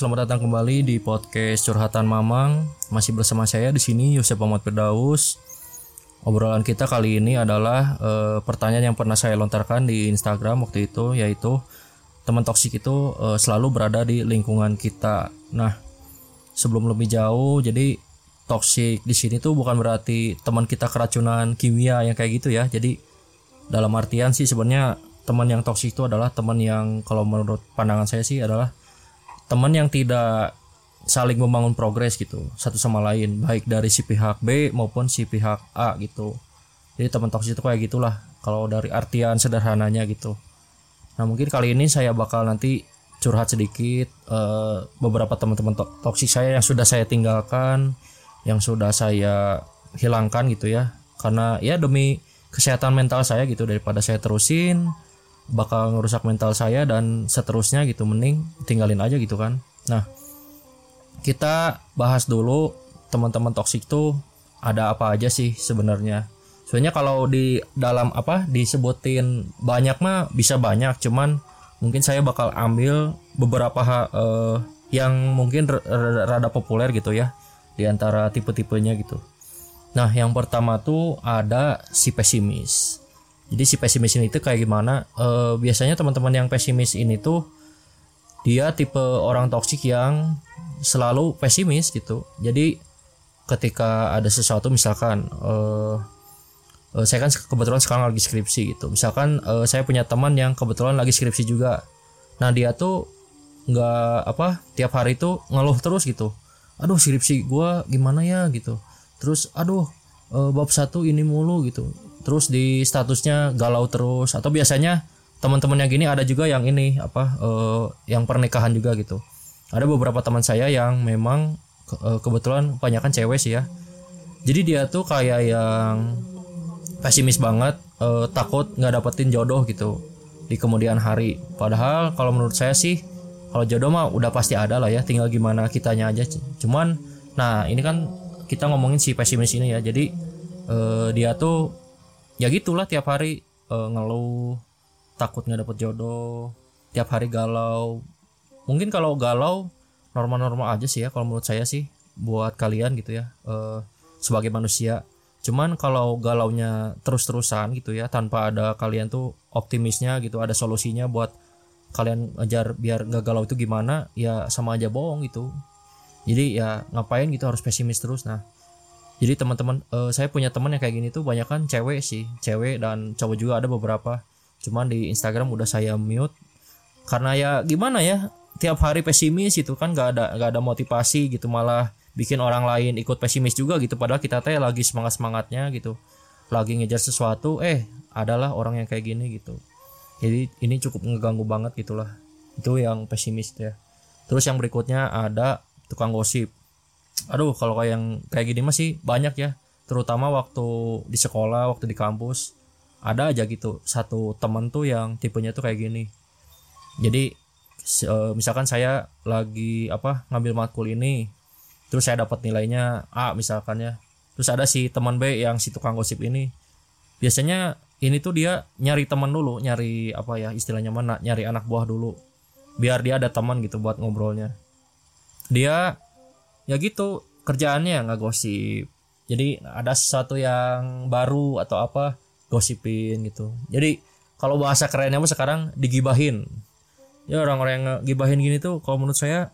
selamat datang kembali di podcast Curhatan Mamang. Masih bersama saya di sini Yosef Ahmad Firdaus. Obrolan kita kali ini adalah pertanyaan yang pernah saya lontarkan di Instagram waktu itu, yaitu teman toksik itu selalu berada di lingkungan kita. Nah, sebelum lebih jauh, jadi toksik di sini tuh bukan berarti teman kita keracunan kimia yang kayak gitu ya. Jadi dalam artian sih sebenarnya teman yang toksik itu adalah teman yang, kalau menurut pandangan saya sih, adalah teman yang tidak saling membangun progres gitu satu sama lain, baik dari si pihak B maupun si pihak A gitu. Jadi teman toksik itu kayak gitulah kalau dari artian sederhananya gitu. Nah, mungkin kali ini saya bakal nanti curhat sedikit beberapa teman-teman toksik saya yang sudah saya tinggalkan, yang sudah saya hilangkan gitu ya, karena ya demi kesehatan mental saya gitu, daripada saya terusin bakal ngerusak mental saya dan seterusnya gitu, mending tinggalin aja gitu kan. Nah, kita bahas dulu teman-teman toksik tuh ada apa aja sih sebenarnya. Sebenarnya kalau di dalam disebutin banyak mah bisa banyak, cuman mungkin saya bakal ambil beberapa yang mungkin rada populer gitu ya di antara tipe-tipenya gitu. Nah, yang pertama tuh ada si pesimis. Jadi si pesimis ini tuh kayak gimana? Biasanya teman-teman yang pesimis ini tuh dia tipe orang toksik yang selalu pesimis gitu. Jadi ketika ada sesuatu, misalkan saya kan kebetulan sekarang lagi skripsi gitu. Misalkan saya punya teman yang kebetulan lagi skripsi juga. Nah, dia tuh nggak tiap hari tuh ngeluh terus gitu. Aduh, skripsi gua gimana ya gitu. Terus bab 1 ini mulu gitu. Terus di statusnya galau terus. Atau biasanya teman-teman yang gini ada juga yang ini yang pernikahan juga gitu. Ada beberapa teman saya yang memang kebetulan kebanyakan cewek sih ya. Jadi dia tuh kayak yang pesimis banget, takut nggak dapetin jodoh gitu di kemudian hari. Padahal kalau menurut saya sih, kalau jodoh mah udah pasti ada lah ya, tinggal gimana kitanya aja. Cuman nah, ini kan kita ngomongin si pesimis ini ya. Jadi dia tuh ya gitulah, tiap hari ngeluh, takut nggak dapet jodoh, tiap hari galau. Mungkin kalau galau normal-normal aja sih ya kalau menurut saya sih, buat kalian gitu ya, sebagai manusia. Cuman kalau galaunya terus-terusan gitu ya, tanpa ada kalian tuh optimisnya gitu, ada solusinya buat kalian ngejar biar nggak galau itu gimana, ya sama aja bohong gitu. Jadi ya ngapain gitu harus pesimis terus. Nah, jadi teman-teman, saya punya teman yang kayak gini tuh banyak kan cewek sih, cewek dan cowok juga ada beberapa. Cuman di Instagram udah saya mute karena ya gimana ya, tiap hari pesimis itu kan nggak ada motivasi gitu, malah bikin orang lain ikut pesimis juga gitu. Padahal kita teh lagi semangatnya gitu, lagi ngejar sesuatu, adalah orang yang kayak gini gitu. Jadi ini cukup ngeganggu banget gitulah. Itu yang pesimis ya. Terus yang berikutnya ada tukang gosip. Aduh, kalau kayak gini masih banyak ya, terutama waktu di sekolah, waktu di kampus. Ada aja gitu satu teman tuh yang tipenya tuh kayak gini. Jadi misalkan saya lagi ngambil matkul ini, terus saya dapat nilainya A misalkan ya. Terus ada si teman B yang si tukang gosip ini. Biasanya ini tuh dia nyari teman dulu, nyari istilahnya mana, nyari anak buah dulu, biar dia ada teman gitu buat ngobrolnya. Dia ya gitu kerjaannya nggak gosip. Jadi ada sesuatu yang baru atau gosipin gitu. Jadi kalau bahasa kerennya mah sekarang digibahin. Ya, orang-orang yang ngegibahin gini tuh kalau menurut saya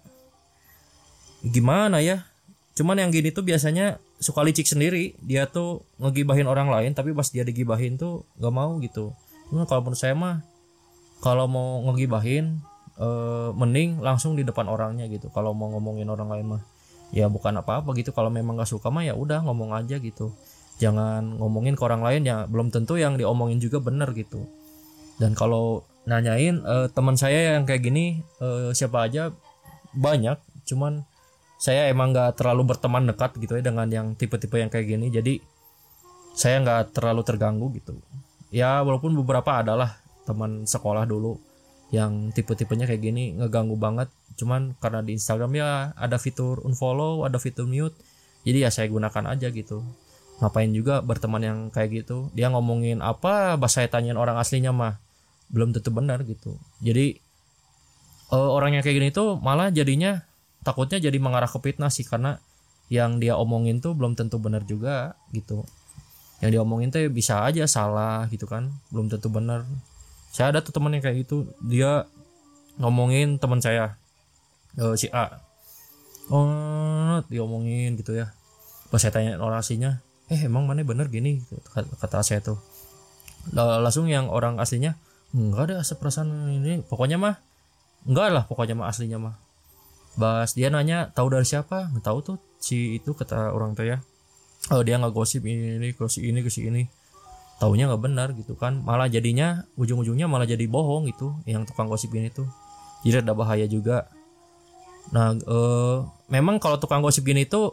gimana ya, cuman yang gini tuh biasanya suka licik sendiri. Dia tuh ngegibahin orang lain, tapi pas dia digibahin tuh nggak mau gitu. Kalau menurut saya mah, kalau mau ngegibahin mending langsung di depan orangnya gitu. Kalau mau ngomongin orang lain mah ya bukan apa-apa gitu. Kalau memang nggak suka mah ya udah ngomong aja gitu. Jangan ngomongin ke orang lain yang belum tentu yang diomongin juga benar gitu. Dan kalau nanyain teman saya yang kayak gini siapa aja, banyak. Cuman saya emang nggak terlalu berteman dekat gitu ya dengan yang tipe-tipe yang kayak gini. Jadi saya nggak terlalu terganggu gitu. Ya walaupun beberapa adalah teman sekolah dulu yang tipe-tipenya kayak gini ngeganggu banget. Cuman karena di Instagram ya ada fitur unfollow, ada fitur mute, jadi ya saya gunakan aja gitu. Ngapain juga berteman yang kayak gitu. Dia ngomongin apa, pas saya tanyain orang aslinya mah belum tentu benar gitu. Jadi orang yang kayak gini tuh malah jadinya takutnya jadi mengarah ke fitnah sih, karena yang dia omongin tuh belum tentu benar juga gitu. Yang dia omongin tuh bisa aja salah gitu kan, belum tentu benar. Saya ada tuh temen yang kayak gitu, dia ngomongin teman saya si A, dia omongin gitu ya. Pas saya tanya orasinya, emang mana bener gini, kata saya tuh. Langsung yang orang aslinya, enggak ada perasaan ini, pokoknya mah enggak lah, pokoknya mah aslinya mah. Bas dia nanya tahu dari siapa, nggak tahu tuh si itu, kata orang tuh ya. Dia nggak gosip ini ke si ini, taunya nggak benar gitu kan, malah jadinya ujung-ujungnya malah jadi bohong gitu yang tukang gosip ini tuh. Jadi ada bahaya juga. Nah memang kalau tukang gosip gini tuh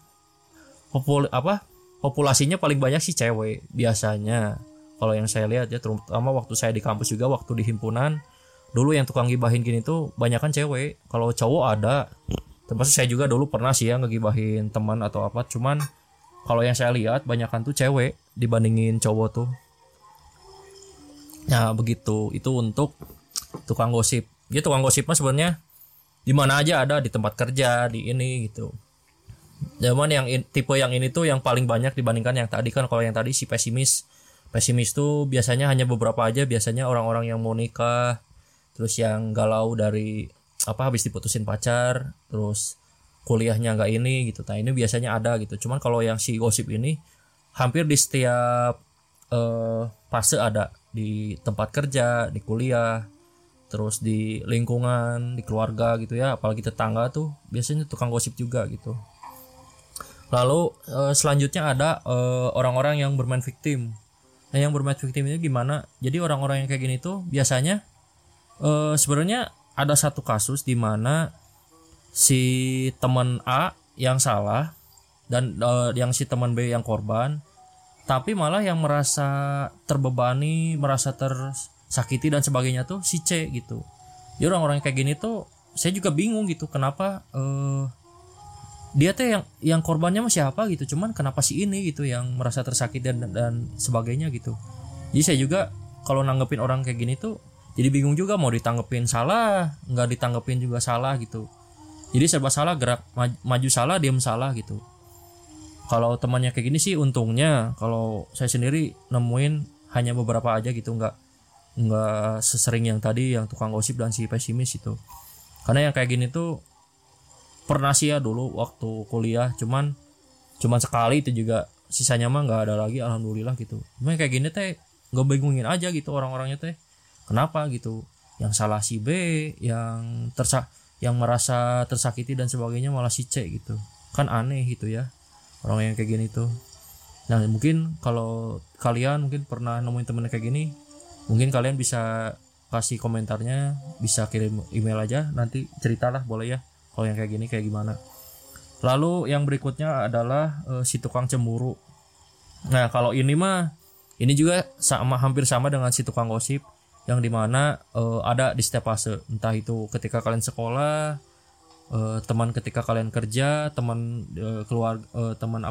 populasinya paling banyak sih cewek biasanya. Kalau yang saya lihat ya, terutama waktu saya di kampus juga, waktu di himpunan dulu yang tukang gibahin gini tuh banyakan cewek. Kalau cowok ada, termasuk saya juga dulu pernah sih ya ngegibahin teman atau apa, cuman kalau yang saya lihat banyakan tuh cewek dibandingin cowok tuh. Nah begitu, itu untuk tukang gosip. Dia tukang gosip mah sebenarnya di mana aja ada, di tempat kerja, di ini gitu. Zaman yang tipe yang ini tuh yang paling banyak dibandingkan yang tadi kan. Kalau yang tadi si pesimis tuh biasanya hanya beberapa aja, biasanya orang-orang yang mau nikah, terus yang galau dari habis diputusin pacar, terus kuliahnya nggak ini gitu. Nah ini biasanya ada gitu. Cuman kalau yang si gosip ini hampir di setiap fase ada, di tempat kerja, di kuliah, terus di lingkungan, di keluarga gitu ya, apalagi tetangga tuh biasanya tukang gosip juga gitu. Lalu selanjutnya ada orang-orang yang bermain victim. Nah yang bermain victim itu gimana? Jadi orang-orang yang kayak gini tuh biasanya sebenarnya ada satu kasus di mana si teman A yang salah dan yang si teman B yang korban, tapi malah yang merasa terbebani, merasa tersakiti dan sebagainya tuh si C gitu. Jadi orang-orang kayak gini tuh saya juga bingung gitu, kenapa dia tuh yang korbannya mah siapa gitu, cuman kenapa si ini gitu yang merasa tersakiti dan sebagainya gitu. Jadi saya juga kalau nanggepin orang kayak gini tuh jadi bingung juga, mau ditanggepin salah, nggak ditanggepin juga salah gitu. Jadi serba salah, gerak maju salah, diam salah gitu. Kalau temannya kayak gini sih untungnya, kalau saya sendiri nemuin hanya beberapa aja gitu, nggak sesering yang tadi yang tukang gosip dan si pesimis itu. Karena yang kayak gini tuh pernah sih ya dulu waktu kuliah, cuman sekali itu juga, sisanya mah nggak ada lagi, alhamdulillah gitu. Cuman kayak gini teh nggak bingungin aja gitu orang-orangnya teh, kenapa gitu, yang salah si B, yang merasa tersakiti dan sebagainya malah si C gitu, kan aneh gitu ya orang yang kayak gini tuh. Nah mungkin kalau kalian mungkin pernah nemuin temen kayak gini, mungkin kalian bisa kasih komentarnya, bisa kirim email aja, nanti ceritalah boleh ya kalau yang kayak gini kayak gimana. Lalu yang berikutnya adalah si tukang cemburu. Nah kalau ini juga hampir sama dengan si tukang gosip, yang dimana ada di setiap fase, entah itu ketika kalian sekolah, teman ketika kalian kerja, teman keluar, teman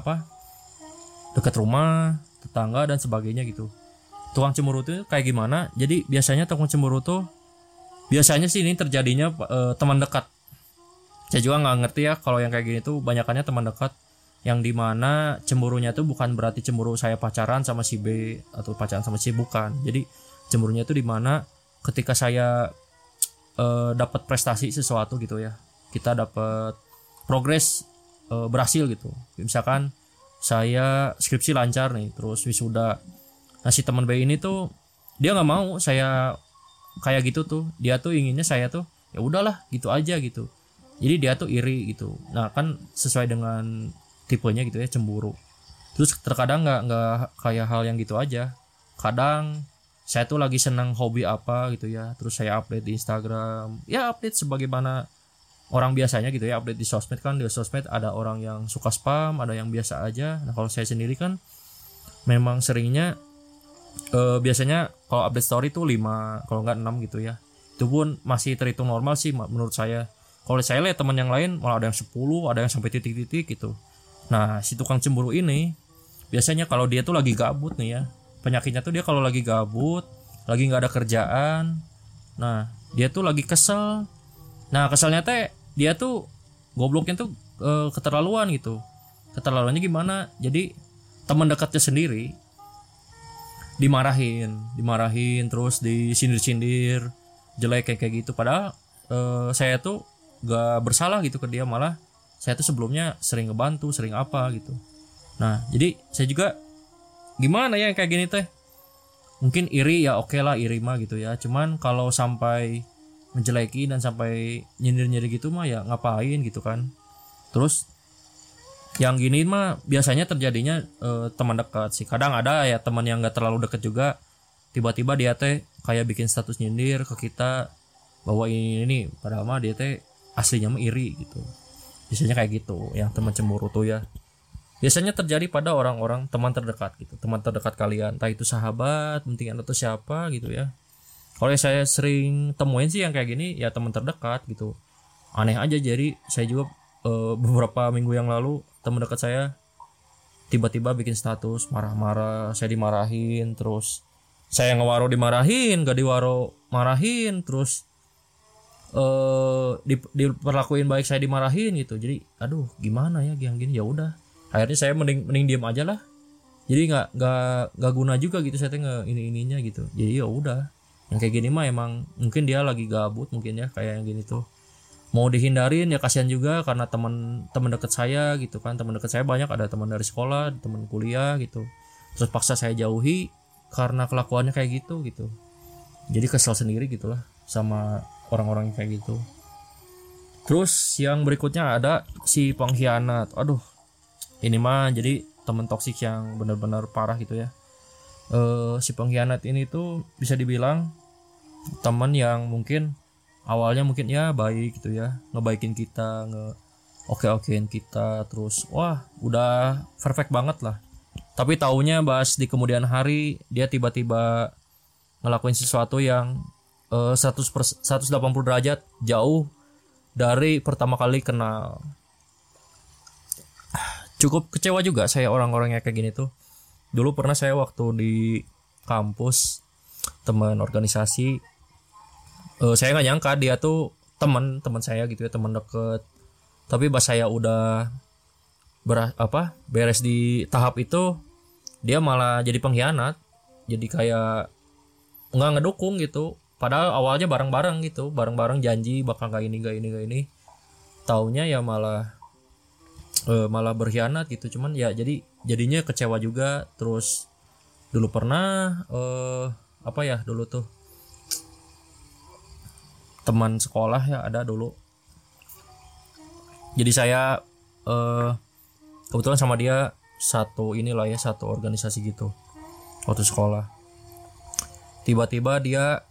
dekat rumah, tetangga dan sebagainya gitu. Tukang cemburu itu kayak gimana? Jadi biasanya tukang cemburu tuh biasanya sih ini terjadinya teman dekat. Saya juga nggak ngerti ya kalau yang kayak gini tuh banyakannya teman dekat, yang dimana cemburunya tuh bukan berarti cemburu saya pacaran sama si B atau pacaran sama si, bukan. Jadi cemburunya itu dimana ketika saya dapat prestasi sesuatu gitu ya, kita dapat progres, berhasil gitu. Misalkan saya skripsi lancar nih, terus wisuda. Nah si teman B ini tuh dia nggak mau saya kayak gitu tuh, dia tuh inginnya saya tuh ya udahlah gitu aja gitu. Jadi dia tuh iri gitu. Nah kan sesuai dengan tipenya gitu ya, cemburu. Terus terkadang nggak kayak hal yang gitu aja. Kadang saya tuh lagi senang hobi apa gitu ya, terus saya update di Instagram, ya update sebagaimana orang biasanya gitu ya, update di sosmed. Kan di sosmed ada orang yang suka spam, ada yang biasa aja. Nah kalau saya sendiri kan memang seringnya biasanya kalau update story tuh 5, kalau nggak 6 gitu ya. Itu pun masih terhitung normal sih menurut saya. Kalau saya lihat teman yang lain malah ada yang 10, ada yang sampai titik-titik gitu. Nah si tukang cemburu ini biasanya kalau dia tuh lagi gabut nih ya, penyakitnya tuh dia kalau lagi gabut, lagi nggak ada kerjaan, nah dia tuh lagi kesel. Nah keselnya teh dia tuh gobloknya tuh keterlaluan gitu. Keterlaluannya gimana? Jadi teman dekatnya sendiri dimarahin terus disindir-sindir jelek kayak gitu. Padahal saya tuh gak bersalah gitu ke dia, malah saya tuh sebelumnya sering ngebantu, sering apa gitu. Nah jadi saya juga gimana ya kayak gini teh, mungkin iri ya, oke lah iri mah gitu ya. Cuman kalau sampai menjeleki dan sampai nyindir-nyindir gitu mah ya ngapain gitu kan. Terus yang gini mah biasanya terjadinya teman dekat sih. Kadang ada ya teman yang nggak terlalu dekat juga, tiba-tiba dia teh kayak bikin status nyindir ke kita bahwa ini padahal mah dia teh aslinya mah iri gitu. Biasanya kayak gitu yang teman cemburu tuh ya. Biasanya terjadi pada orang-orang teman terdekat gitu, teman terdekat kalian, entah itu sahabat, penting atau siapa gitu ya. Kalau saya sering temuin sih yang kayak gini ya teman terdekat gitu. Aneh aja, jadi saya juga beberapa minggu yang lalu teman dekat saya tiba-tiba bikin status marah-marah, saya dimarahin, terus saya ngewaro dimarahin, gak diwaro marahin, terus diperlakuin baik saya dimarahin gitu. Jadi aduh gimana ya yang gini. Ya udah akhirnya saya mending diam aja lah. Jadi nggak guna juga gitu saya tengah ininya gitu. Jadi ya udah yang kayak gini mah emang mungkin dia lagi gabut mungkin ya, kayak yang gini tuh mau dihindarin ya kasihan juga karena teman dekat saya gitu kan. Teman dekat saya banyak, ada teman dari sekolah, teman kuliah gitu, terus paksa saya jauhi karena kelakuannya kayak gitu. Jadi kesel sendiri gitulah sama orang-orang yang kayak gitu. Terus yang berikutnya ada si pengkhianat. Aduh ini mah jadi teman toksik yang benar-benar parah gitu ya. Si pengkhianat ini tuh bisa dibilang teman yang mungkin awalnya mungkin ya baik gitu ya, ngebaikin kita, oke-okein kita, terus wah udah perfect banget lah. Tapi taunya bahas di kemudian hari dia tiba-tiba ngelakuin sesuatu yang 180 derajat jauh dari pertama kali kenal. Cukup kecewa juga saya orang-orangnya kayak gini tuh. Dulu pernah saya waktu di kampus teman organisasi, saya nggak nyangka dia tuh teman saya gitu ya, teman deket. Tapi pas saya udah beres di tahap itu, dia malah jadi pengkhianat. Jadi kayak nggak ngedukung gitu. Padahal awalnya bareng-bareng gitu, bareng-bareng janji bakal nggak ini. Taunya ya malah berkhianat gitu. Cuman ya jadinya kecewa juga. Terus dulu pernah dulu tuh teman sekolah ya ada dulu. Jadi saya kebetulan sama dia satu organisasi gitu waktu sekolah. Tiba-tiba dia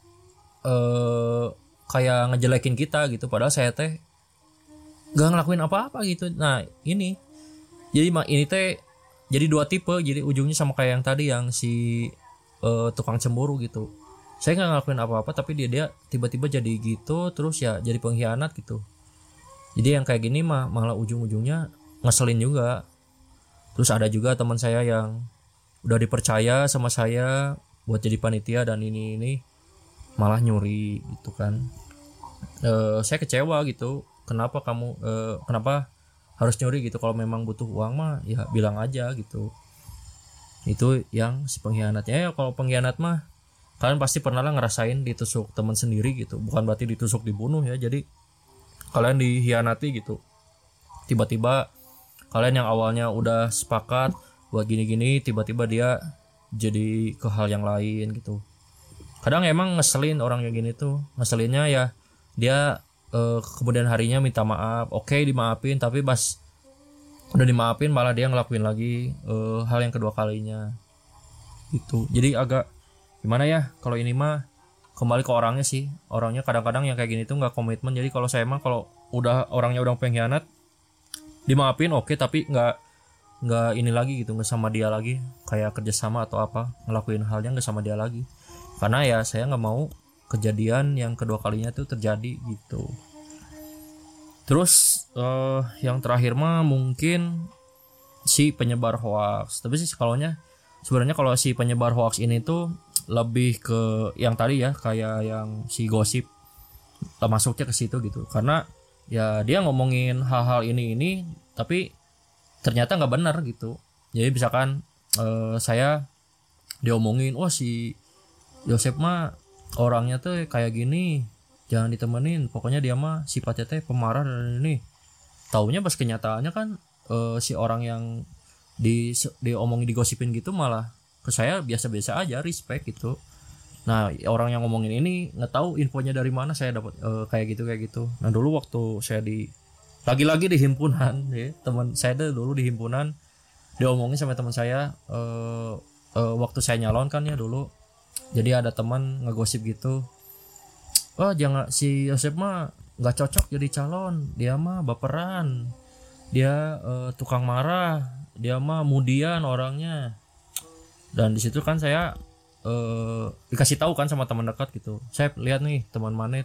kayak ngejelekin kita gitu, padahal saya teh gak ngelakuin apa-apa gitu. Nah ini teh jadi dua tipe, jadi ujungnya sama kayak yang tadi yang si tukang cemburu gitu. Saya nggak ngelakuin apa-apa tapi dia tiba-tiba jadi gitu, terus ya jadi pengkhianat gitu. Jadi yang kayak gini malah ujung-ujungnya ngeselin juga. Terus ada juga teman saya yang udah dipercaya sama saya buat jadi panitia dan ini malah nyuri gitu kan. Saya kecewa gitu. Kenapa harus nyuri gitu? Kalau memang butuh uang mah ya bilang aja gitu. Itu yang si pengkhianatnya. Ya kalau pengkhianat mah kalian pasti pernah lah ngerasain ditusuk teman sendiri gitu. Bukan berarti ditusuk dibunuh ya. Jadi kalian dihianati gitu. Tiba-tiba kalian yang awalnya udah sepakat buat gini-gini, tiba-tiba dia jadi ke hal yang lain gitu. Kadang emang ngeselin orang yang gini tuh. Ngeselinnya ya dia kemudian harinya minta maaf. Oke, dimaafin, tapi pas udah dimaafin malah dia ngelakuin lagi hal yang kedua kalinya gitu. Jadi agak gimana ya, kalau ini mah kembali ke orangnya sih. Orangnya kadang-kadang yang kayak gini tuh nggak komitmen. Jadi kalau saya mah kalau orangnya udah pengkhianat dimaafin oke, tapi nggak ini lagi gitu, nggak sama dia lagi, kayak kerjasama atau apa, ngelakuin halnya nggak sama dia lagi. Karena ya saya nggak mau kejadian yang kedua kalinya tuh terjadi gitu. Terus yang terakhir mah mungkin si penyebar hoax. Tapi sih sebenarnya kalau si penyebar hoax ini tuh lebih ke yang tadi ya, kayak yang si gosip, masuknya ke situ gitu. Karena ya dia ngomongin hal-hal ini tapi ternyata nggak benar gitu. Jadi misalkan saya diomongin, wah si Yosep mah orangnya tuh kayak gini, jangan ditemenin, pokoknya dia mah sifatnya teh pemarah dan ini. Taunya pas kenyataannya kan si orang yang diomongin digosipin gitu malah ke saya biasa-biasa aja, respect gitu. Nah orang yang ngomongin ini nggak tahu infonya dari mana saya dapat kayak gitu. Nah dulu waktu saya lagi-lagi di himpunan ya, teman saya dulu di himpunan diomongin sama teman saya waktu saya nyalon kan ya dulu. Jadi ada teman ngegosip gitu, wah jangan, si Yosep mah nggak cocok jadi calon, dia mah baperan, dia tukang marah, dia mah mudian orangnya. Dan di situ kan saya dikasih tahu kan sama teman dekat gitu, saya lihat nih teman maneh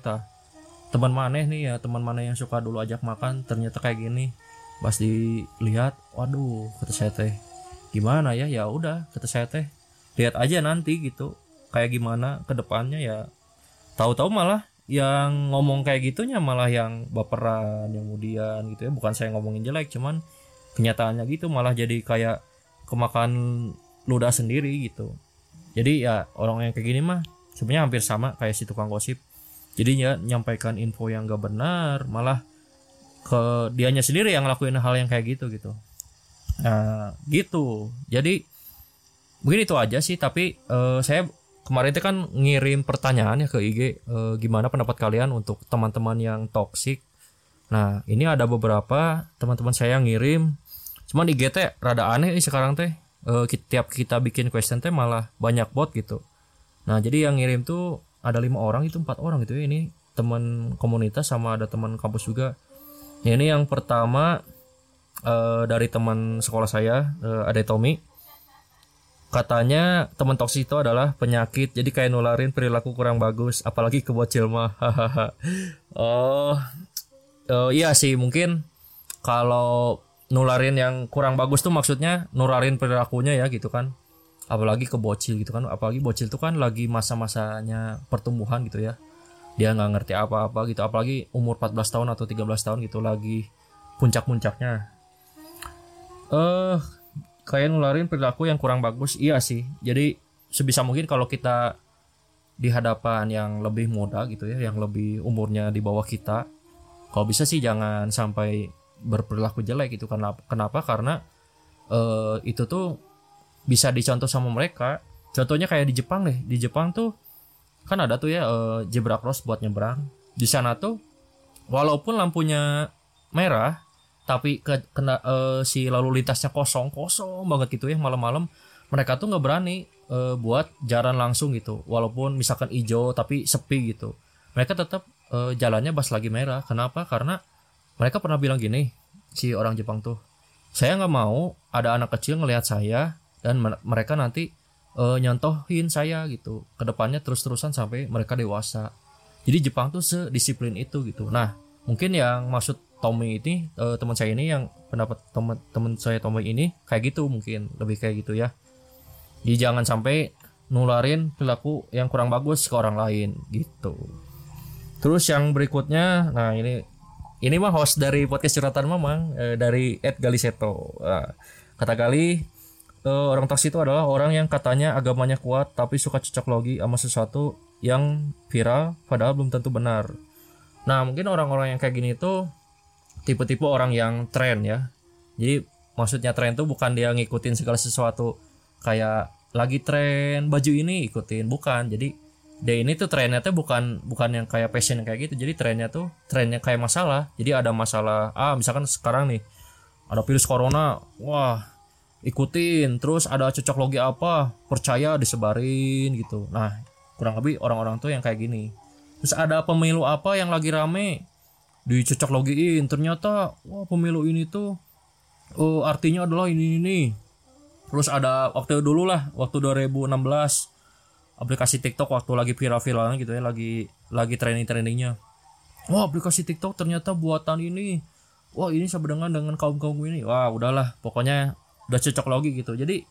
nih ya, teman maneh yang suka dulu ajak makan ternyata kayak gini. Pas dilihat, waduh, kata saya teh gimana ya, ya udah kata saya teh lihat aja nanti gitu kayak gimana ke depannya. Ya tahu-tahu malah yang ngomong kayak gitunya malah yang baperan, yang kemudian gitu ya. Bukan saya ngomongin jelek, cuman kenyataannya gitu malah jadi kayak kemakan ludah sendiri gitu. Jadi ya orang yang kayak gini mah sebenarnya hampir sama kayak si tukang gosip. Jadi ya nyampaikan info yang gak benar, malah ke dianya sendiri yang ngelakuin hal yang kayak gitu. Nah gitu. Jadi mungkin itu aja sih. Tapi saya kemarin itu kan ngirim pertanyaan ya ke IG, gimana pendapat kalian untuk teman-teman yang toksik. Nah ini ada beberapa teman-teman saya yang ngirim, cuman IG teh rada aneh sekarang teh. Tiap kita bikin question teh malah banyak bot gitu. Nah jadi yang ngirim tuh ada 5 orang, itu 4 orang gitu ya. Ini teman komunitas sama ada teman kampus juga. Nah, ini yang pertama dari teman sekolah saya, ada Tommy. Katanya teman toksik itu adalah penyakit, jadi kayak nularin perilaku kurang bagus, apalagi ke bocil mah. Iya sih, mungkin kalau nularin yang kurang bagus tuh maksudnya nularin perilakunya ya gitu kan, apalagi ke bocil gitu kan. Apalagi bocil tuh kan lagi masa-masanya pertumbuhan gitu ya, dia nggak ngerti apa-apa gitu, apalagi umur 14 tahun atau 13 tahun gitu, lagi puncak-puncaknya. Kayak nularin perilaku yang kurang bagus. Iya sih, jadi sebisa mungkin kalau kita di hadapan yang lebih muda gitu ya, yang lebih umurnya di bawah kita, kalau bisa sih jangan sampai berperilaku jelek gitu. Kenapa? Karena itu tuh bisa dicontoh sama mereka. Contohnya kayak di Jepang deh. Di Jepang tuh kan ada tuh ya zebra cross buat nyebrang. Di sana tuh walaupun lampunya merah, tapi kena si lalu lintasnya kosong banget gitu ya, malam-malam mereka tuh nggak berani buat jalan langsung gitu. Walaupun misalkan hijau tapi sepi gitu, mereka tetap jalannya pas lagi merah. Kenapa? Karena mereka pernah bilang gini, si orang Jepang tuh, saya nggak mau ada anak kecil ngelihat saya dan mereka nanti nyontohin saya gitu kedepannya terus-terusan sampai mereka dewasa. Jadi Jepang tuh sedisiplin itu gitu. Nah mungkin yang maksud Tommy ini, teman saya ini, yang pendapat teman saya Tommy ini kayak gitu, mungkin lebih kayak gitu ya. Jadi jangan sampai nularin perilaku yang kurang bagus ke orang lain gitu. Terus yang berikutnya, nah ini mah host dari podcast Curhatan Mamang, dari @galiseto. Kata Gali, orang toksik itu adalah orang yang katanya agamanya kuat tapi suka cocok logi sama sesuatu yang viral padahal belum tentu benar. Nah mungkin orang-orang yang kayak gini tuh tipe-tipe orang yang tren ya. Jadi maksudnya tren tuh bukan dia ngikutin segala sesuatu, kayak lagi tren baju ini ikutin, bukan. Jadi dia ini tuh trennya tuh bukan yang kayak passion kayak gitu. Jadi trennya kayak masalah. Jadi ada masalah, misalkan sekarang nih ada virus corona, wah ikutin. Terus ada cocok logi apa, percaya disebarin gitu. Nah kurang lebih orang-orang tuh yang kayak gini. Terus ada pemilu apa yang lagi rame, dicocok logiin, ternyata wah pemilu ini tuh artinya adalah ini. Terus ada waktu 2016 aplikasi TikTok waktu lagi viral-viralnya gitu ya, lagi trending-trendingnya. Wah aplikasi TikTok ternyata buatan ini, wah ini sebenarnya dengan kaum ini. Wah udahlah, pokoknya udah cocok logi gitu. Jadi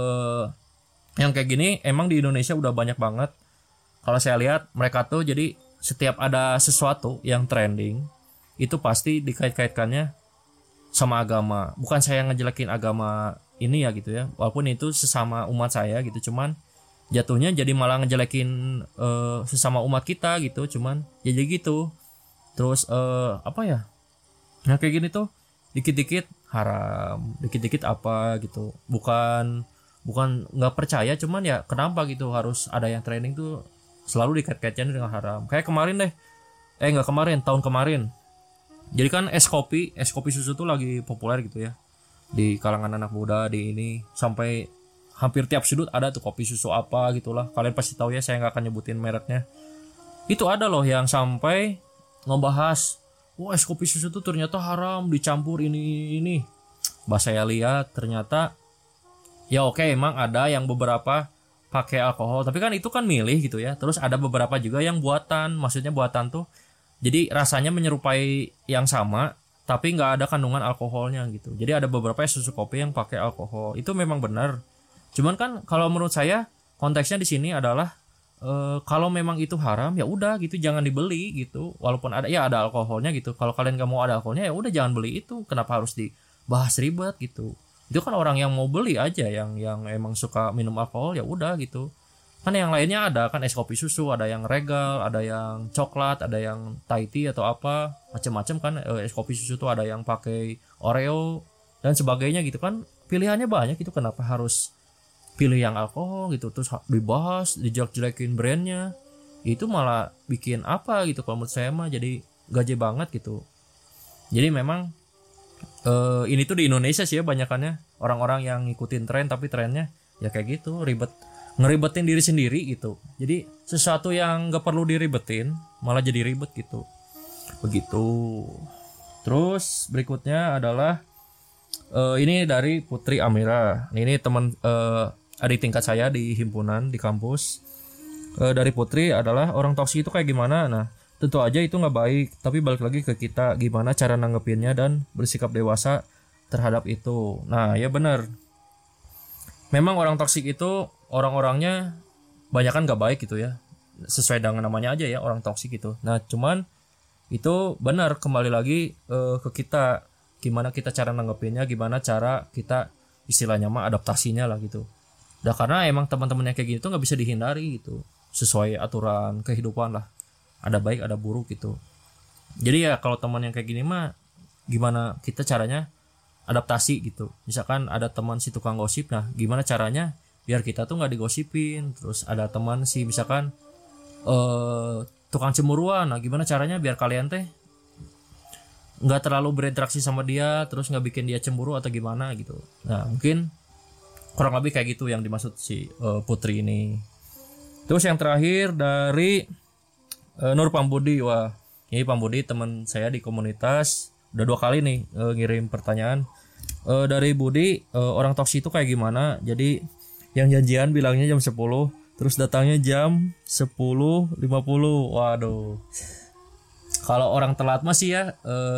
yang kayak gini emang di Indonesia udah banyak banget. Kalau saya lihat mereka tuh jadi setiap ada sesuatu yang trending, itu pasti dikait-kaitkannya sama agama. Bukan saya ngejelekin agama ini ya gitu ya, walaupun itu sesama umat saya gitu, cuman jatuhnya jadi malah ngejelekin sesama umat kita gitu, cuman ya jadi gitu. Terus apa ya, nah kayak gini tuh dikit-dikit haram, dikit-dikit apa gitu, bukan nggak percaya, cuman ya kenapa gitu harus ada yang training tuh selalu dikait-kaitkan dengan haram. Kayak kemarin deh, nggak kemarin, tahun kemarin. Jadi kan es kopi susu tuh lagi populer gitu ya di kalangan anak muda di ini, sampai hampir tiap sudut ada tuh kopi susu apa gitulah. Kalian pasti tahu ya, saya nggak akan nyebutin mereknya. Itu ada loh yang sampai ngebahas, wah es kopi susu tuh ternyata haram, dicampur ini. Bah saya lihat ternyata ya oke, emang ada yang beberapa pakai alkohol, tapi kan itu kan milih gitu ya. Terus ada beberapa juga yang buatan, maksudnya buatan tuh jadi rasanya menyerupai yang sama tapi nggak ada kandungan alkoholnya gitu. Jadi ada beberapa susu kopi yang pakai alkohol, itu memang benar. Cuman kan kalau menurut saya konteksnya di sini adalah kalau memang itu haram ya udah gitu, jangan dibeli gitu. Walaupun ada alkoholnya gitu, kalau kalian nggak mau ada alkoholnya ya udah jangan beli itu. Kenapa harus dibahas ribet gitu? Itu kan orang yang mau beli aja, yang emang suka minum alkohol ya udah gitu. Kan yang lainnya ada kan es kopi susu, ada yang regal, ada yang coklat, ada yang Thai tea atau apa macam-macam kan. Es kopi susu tuh ada yang pakai Oreo dan sebagainya gitu kan, pilihannya banyak itu. Kenapa harus pilih yang alkohol gitu, terus dibahas, dijelek-jelekin brandnya? Itu malah bikin apa gitu kalau menurut saya mah, jadi gaje banget gitu. Jadi memang ini tuh di Indonesia sih ya banyakannya orang-orang yang ngikutin tren, tapi trennya ya kayak gitu, ngeribetin diri sendiri gitu. Jadi sesuatu yang gak perlu diribetin malah jadi ribet gitu, begitu. Terus berikutnya adalah ini dari Putri Amira. Ini teman adik tingkat saya di himpunan di kampus. Dari Putri adalah, orang toksik itu kayak gimana? Nah, tentu aja itu nggak baik, tapi balik lagi ke kita gimana cara nanggepinnya dan bersikap dewasa terhadap itu. Nah ya benar, memang orang toksik itu orang-orangnya banyak kan nggak baik gitu ya, sesuai dengan namanya aja ya, orang toksik gitu. Nah cuman itu benar, kembali lagi ke kita, gimana kita cara nanggepinnya, gimana cara kita istilahnya mah adaptasinya lah gitu. Nah karena emang teman-teman yang kayak gitu nggak bisa dihindari gitu, sesuai aturan kehidupan lah, ada baik ada buruk gitu. Jadi ya kalau teman yang kayak gini mah gimana kita caranya adaptasi gitu. Misalkan ada teman si tukang gosip, nah gimana caranya biar kita tuh nggak digosipin. Terus ada teman si misalkan tukang cemburuan, nah gimana caranya biar kalian teh nggak terlalu berinteraksi sama dia, terus nggak bikin dia cemburu atau gimana gitu. Nah mungkin kurang lebih kayak gitu yang dimaksud si Putri ini. Terus yang terakhir dari Nur Pambudi. Wah ini Pambudi teman saya di komunitas, udah 2 kali nih ngirim pertanyaan. Dari Budi, orang toksik itu kayak gimana? Jadi yang janjian bilangnya jam 10, terus datangnya jam 10.50. Waduh. Kalau orang telat masih ya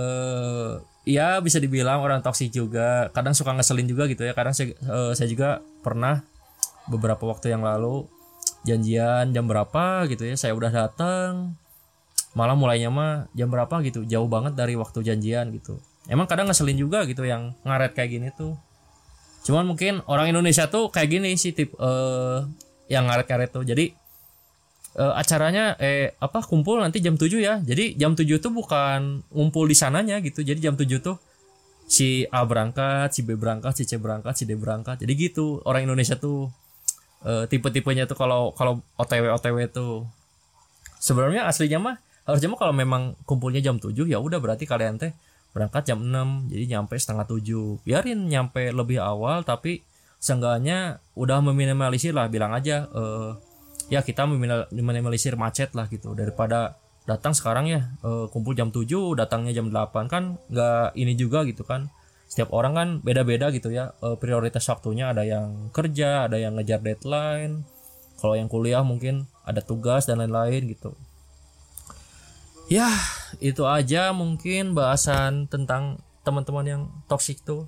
ya bisa dibilang orang toksik juga. Kadang suka ngeselin juga gitu ya. Kadang saya juga pernah beberapa waktu yang lalu janjian jam berapa gitu ya, saya udah datang malah mulainya mah jam berapa gitu, jauh banget dari waktu janjian gitu. Emang kadang ngeselin juga gitu yang ngaret kayak gini tuh. Cuman mungkin orang Indonesia tuh kayak gini sih, tip yang ngaret-ngaret tuh. Jadi acaranya kumpul nanti jam 7 ya. Jadi jam 7 tuh bukan ngumpul di sananya gitu. Jadi jam 7 tuh si A berangkat, si B berangkat, si C berangkat, si D berangkat. Jadi gitu orang Indonesia tuh tipe-tipenya tuh kalau OTW tuh. Sebenarnya aslinya mah harusnya mah kalau memang kumpulnya jam 7 ya udah berarti kalian teh berangkat jam 6, jadi nyampe setengah 7. Biarin nyampe lebih awal, tapi seenggaknya udah meminimalisir lah, bilang aja ya kita meminimalisir macet lah gitu, daripada datang sekarang ya kumpul jam 7 datangnya jam 8 kan nggak ini juga gitu kan. Setiap orang kan beda-beda gitu ya prioritas waktunya, ada yang kerja, ada yang ngejar deadline, kalau yang kuliah mungkin ada tugas dan lain-lain gitu. Ya itu aja mungkin bahasan tentang teman-teman yang toksik tuh,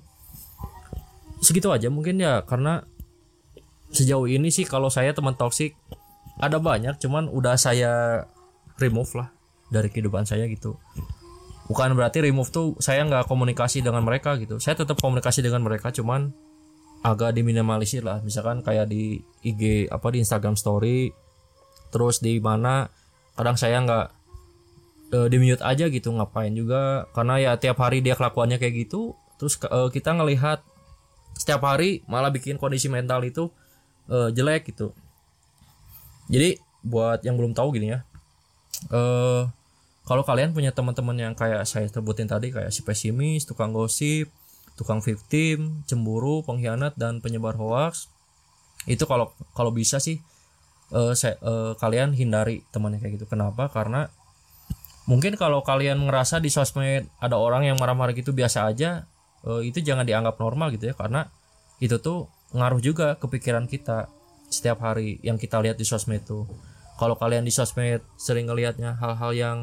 segitu aja mungkin ya. Karena sejauh ini sih kalau saya teman toksik ada banyak, cuman udah saya remove lah dari kehidupan saya gitu. bukan berarti remove tuh saya nggak komunikasi dengan mereka gitu. Saya tetap komunikasi dengan mereka, cuman agak diminimalisir lah. Misalkan kayak di IG apa di Instagram Story, terus di mana kadang saya nggak di mute aja gitu, ngapain juga, karena ya tiap hari dia kelakuannya kayak gitu. Terus kita ngelihat setiap hari malah bikin kondisi mental itu jelek gitu. Jadi buat yang belum tahu gini ya, kalau kalian punya teman-teman yang kayak saya sebutin tadi, kayak si pesimis, tukang gosip, tukang victim, cemburu, pengkhianat, dan penyebar hoax, itu kalau bisa sih kalian hindari temannya kayak gitu. Kenapa? Karena mungkin kalau kalian ngerasa di sosmed ada orang yang marah-marah gitu biasa aja, itu jangan dianggap normal gitu ya, karena itu tuh ngaruh juga ke pikiran kita setiap hari yang kita lihat di sosmed tuh. Kalau kalian di sosmed sering ngelihatnya hal-hal yang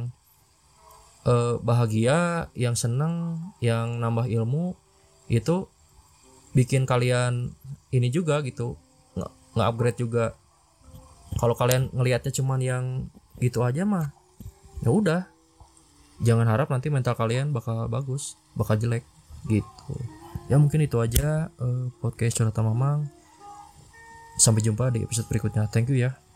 bahagia, yang seneng, yang nambah ilmu, itu bikin kalian ini juga gitu, nge-upgrade juga. Kalau kalian ngelihatnya cuman yang gitu aja mah, ya udah, jangan harap nanti mental kalian bakal bagus, bakal jelek gitu. Ya mungkin itu aja podcast Curhatan Mamang. Sampai jumpa di episode berikutnya. Thank you ya.